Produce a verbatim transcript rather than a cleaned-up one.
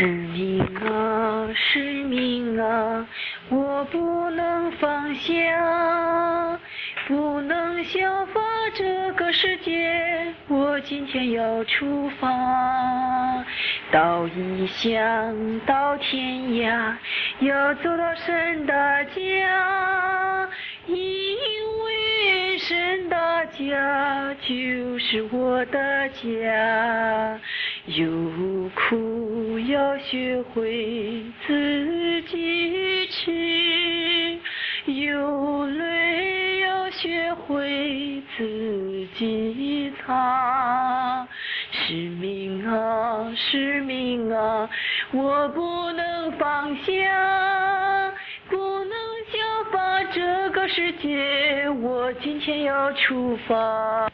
使命啊，使命啊，我不能放下，不能效法这个世界，我今天要出发，到异乡，到天涯，要走到神的家，因为神的家就是我的家。有苦要学会自己吃，有泪要学会自己擦。使命啊，使命啊，我不能放下，不能效法这个世界，我今天要出发。